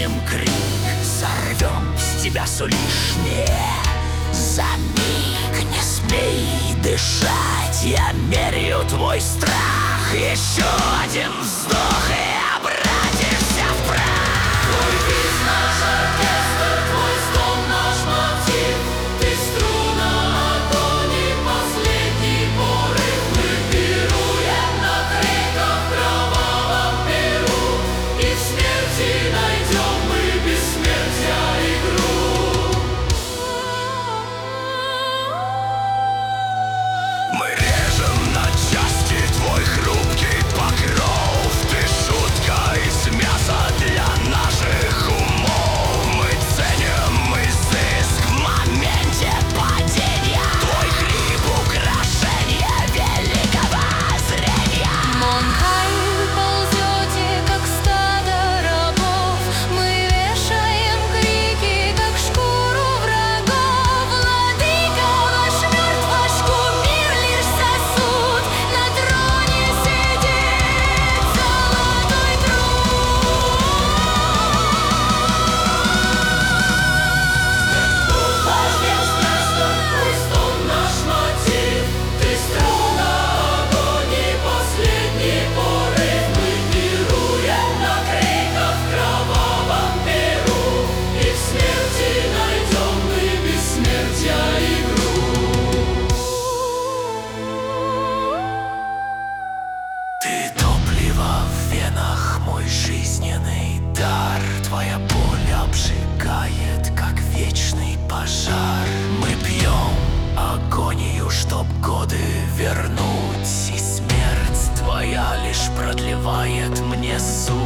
поднимем крик, сорвем с тебя все лишнее. За миг не смей дышать, я меряю твой страх. Еще один вздох и обратишься в прах. Твой бит наш оркестр, твой стон наш мотив. Ты струна, огонь и последний порыв. Мы пируем на криках в кровавом Перу, и в смерти найдем мы бессмертия игру. Мы режем на части твой хрупкий покров. Ты шутка из мяса для наших умов. Мы ценим изыск в моменте падения. Твой хрип — украшение великого зрения. Монхай, ползете, как стадо рабов. Мы вешаем крики, как шкуру врагов. Владыка ваш мертв, ваш кумир лишь сосуд. На троне сидит золотой труд. Ложнец место, твой стон наш мотив. Ты струна, огонь и последний порыв. Мы пируем на криках в кровавом Перу, и в смерти найдем мы бессмертия игру. Ты топливо в венах, мой жизненный дар. Твоя боль обжигает, как вечный пожар. Мы пьем агонию, чтоб годы вернуть, и смерть твоя лишь продлевает мне суть.